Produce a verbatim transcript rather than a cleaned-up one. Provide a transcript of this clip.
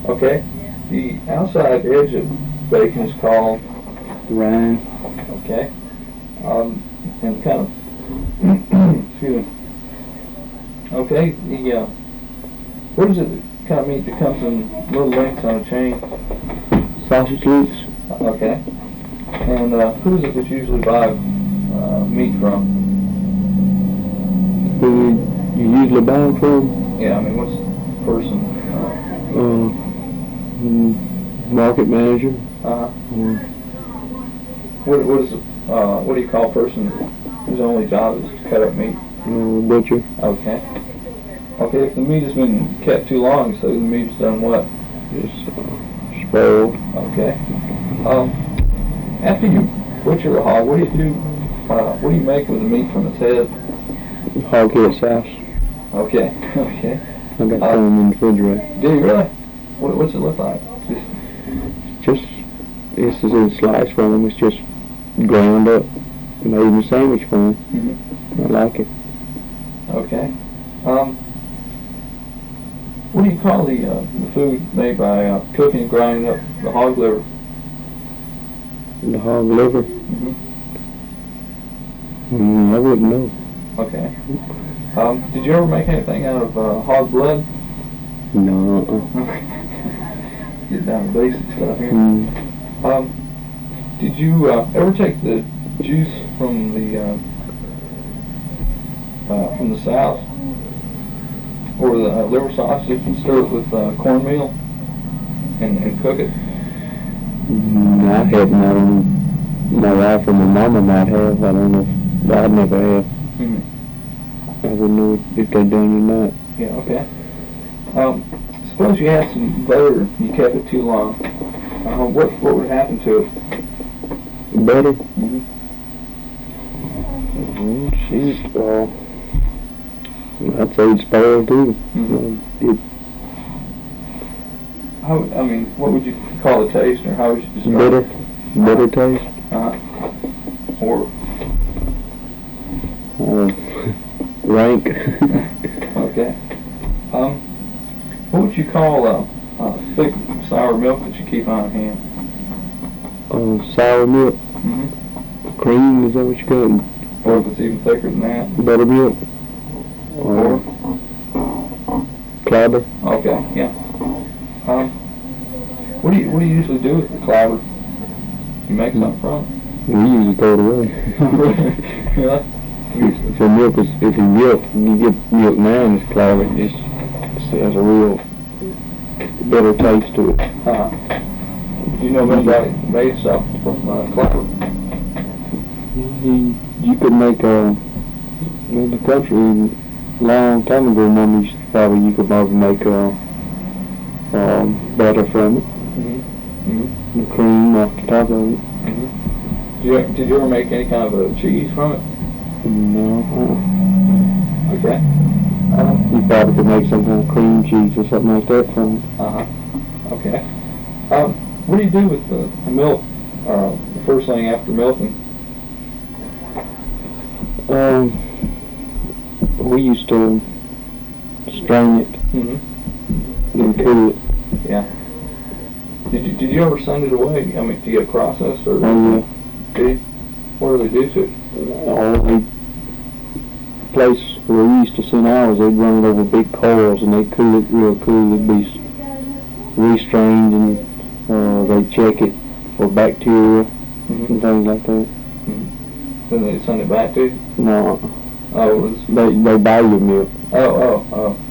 Okay. The outside edge of bacon is called The rind. okay. Um, and kind of excuse me. Okay. The uh, what is it? That kind of meat that comes in little links on a chain? Sausage links. Okay. And uh, who is it that you usually buy uh, meat from? Who you usually buy them from? Yeah, I mean, what's the person? Uh, mm, market manager. Uh, Or what what is it, uh what do you call a person whose only job is to cut up meat? uh, butcher. Okay. Okay, if the meat has been kept too long, so the meat's done what? Just uh, spoiled. Okay. Um, after you butcher a hog, what do you do? Uh, what do you make with the meat from its head? Hog head sauce. Okay. Okay. I got Uh, some in the refrigerator. Do you really? What what's it look like? Just Just, this is in slice form. It's just ground up, made in sandwich form. mhm. I like it. Okay. Um, what do you call the uh, the food made by uh, cooking and grinding up the hog liver? The hog liver. Mhm. Mm, I wouldn't know. Okay. Um, did you ever make anything out of uh, hog blood? No. Uh-uh. Get down to basic stuff here. Mm, Um, did you uh, ever take the juice from the uh, uh, from the south, or the uh, liver sausage, and stir it with uh, cornmeal and, and cook it? mm, I hadn't. I don't. My wife or my mama might have. I don't know. If, I never have. Mhm. I wouldn't know if they done or not. Yeah. Okay. Um, suppose you had some butter and you kept it too long. Uh, what what would happen to it? Butter? Mm-hmm. Oh, shit. Well, I'd say it's spoiled too. Mhm. Uh, it, How, I mean, what would you call the taste, or how would you describe bitter. it? Bitter taste. Uh, or Uh, rank. okay. Um, what would you call a, a thick sour milk that you keep on hand? uh, sour milk. Mm-hmm. Cream, is that what you call it? Or if it's even thicker than that? Buttermilk. Or Or clabber. okay, yeah. Um, what do you what do you usually do with the clabber? You make something from We usually throw it away. it? Yeah. If the milk is, if you milk, you get milk now in this clabber, it just it has a real bitter taste to it. Uh, do you know if anybody made stuff from uh, clabber? You, you could make a, in the country, a long time ago, Mom used to probably, you could probably make a, um, butter from it, Mm-hmm. Mm-hmm. and cream off the top of it. Mm-hmm. Did you did you ever make any kind of a cheese from it? No, Okay. uh, you probably could make some kind of cream cheese or something like that from it. Uh huh. Okay. Um, what do you do with the, the milk? Uh, the first thing after milking? Um, we used to strain it Mm-hmm. and cool it. Yeah. Did you did you ever send it away? I mean, to get processed, or Oh, did you? What do they do to it? yeah. All the place where we used to send ours, they'd run it over big coils and they'd cool it real cool. It'd be s- restrained and uh, they'd check it for bacteria Mm-hmm. and things like that. Then they send it back to you? No, Oh, it was, they they buy your milk. oh, oh, oh.